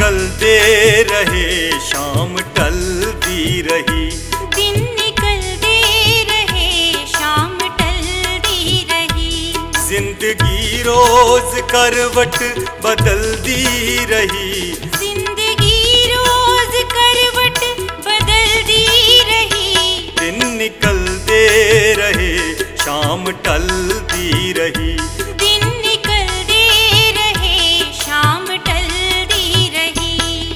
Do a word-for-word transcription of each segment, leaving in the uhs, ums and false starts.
निकलते रहे शाम टलती रही, दिन निकलते रहे शाम टलती रही। जिंदगी रोज करवट बदलती रही, जिंदगी रोज करवट बदलती रही। दिन निकलते रहे शाम टलती रही, दिन निकलते रहे शाम टलती रही।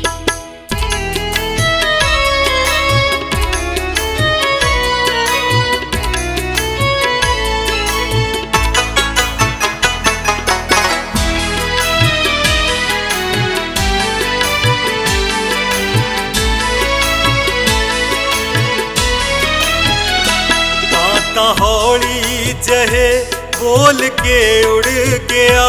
कांता हौली जहे बोल के उड़ गया,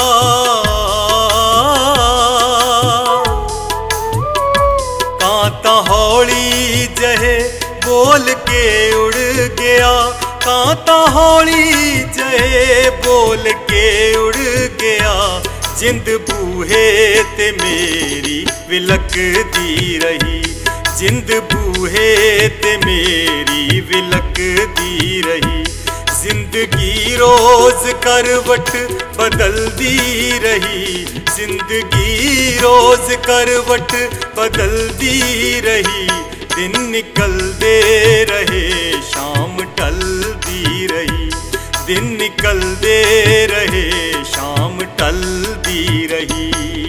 कांता हौली जहे बोल के उड़ गया, कांता हौली जहे बोल के उड़ गया। जिंद बूहे ते मेरी विलकदी रही, जिंद बूहे ते मेरी विलकदी रही। जिंदगी रोज करवट बदलती रही, जिंदगी रोज करवट बदलती रही। दिन निकलते रहे शाम टलती रही, दिन निकलते रहे शाम टलती रही।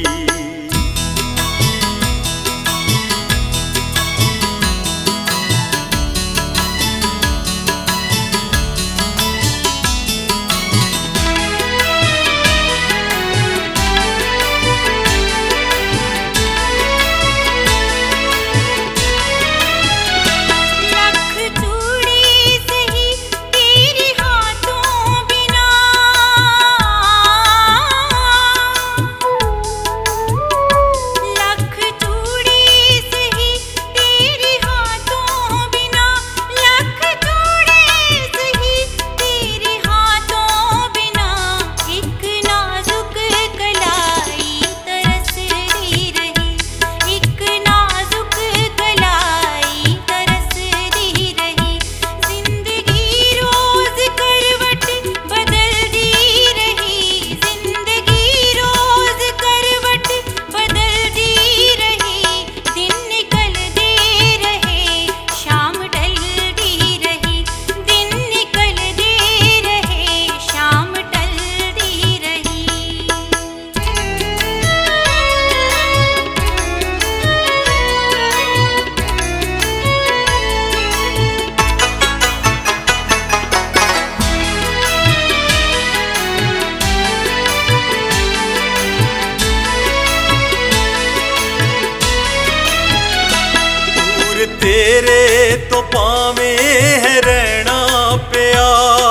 तेरे तो पावे है रहना पिया,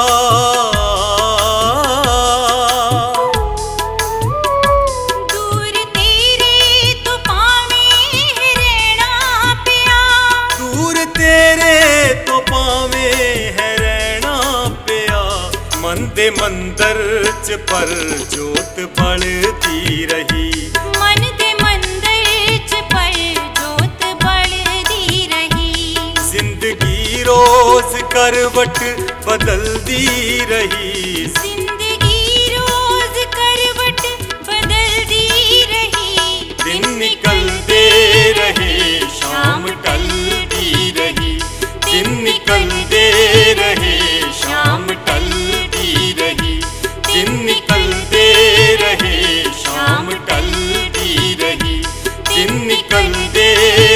दूर तेरे तो पावे है रहना पिया, दूर तेरे तो पावे है रहना पिया। मन दे मंदर च पर जोत बढ़ती रही, मन दे मंदिर च पर जोत बढ़ती रही। जिंदगी रोज करवट बदलती रही, जिंदगी रोज करवट बदलती रही। दिन निकलते रहे शाम टलती रही, दिन निकलते रहे शाम टलती रही, दिन निकलते रहे शाम टलती रही, दिन निकलते